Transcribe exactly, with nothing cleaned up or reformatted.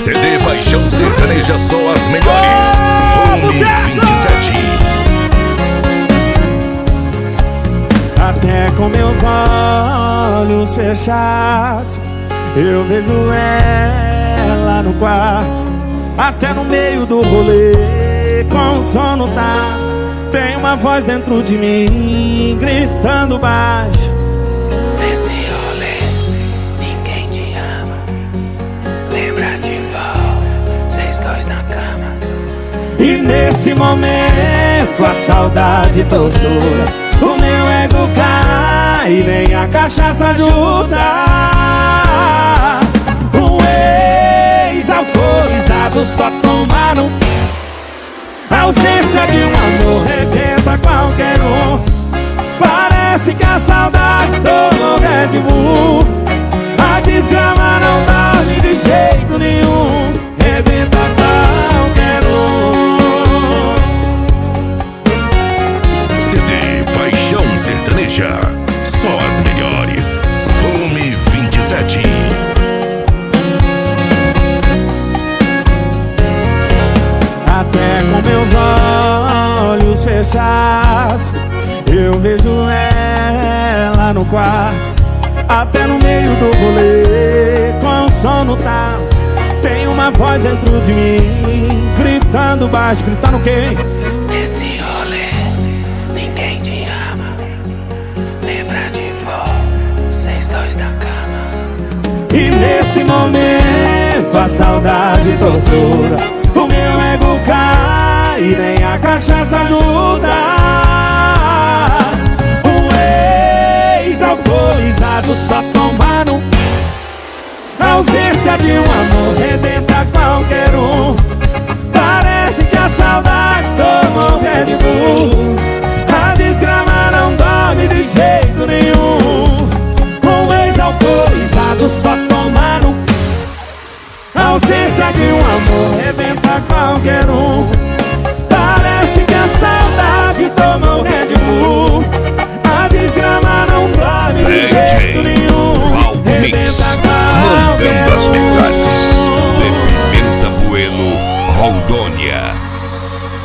C D Paixão Sertaneja, só as melhores. Volume vinte e sete. Até com meus olhos fechados eu vejo ela no quarto. Até no meio do rolê, com o sono tá, tem uma voz dentro de mim gritando baixo. Nesse rolê, ninguém te ama. Lembra de vol, vocês dois na cama. E nesse momento a saudade tortura, o meu ego cai e nem a cachaça ajuda. O ex-alcoolizado só tomaram. A ausência de um amor rebenta qualquer um. Parece que a saudade tomou Red Bull. A desgrama não dorme de jeito nenhum. Rebenta qualquer um. C D Paixão Sertaneja, só as melhores. Volume vinte e sete. Até com meus olhos fechados eu vejo ela no quarto. Até no meio do rolê, com o sono tá, tem uma voz dentro de mim gritando baixo. Gritando quem? Nesse rolê, ninguém te ama. Lembra de vol, vocês dois na cama. E nesse momento a saudade tortura, o meu ego cai e nem a cachaça ajuda. O ex-alcoolizado só tomaram. A ausência de um amor rebenta qualquer um. Parece que a saudade tomou Red Bull. A desgrama não dorme de jeito nenhum. O ex-alcoolizado só tomaram. A ausência de um amor rebenta qualquer um.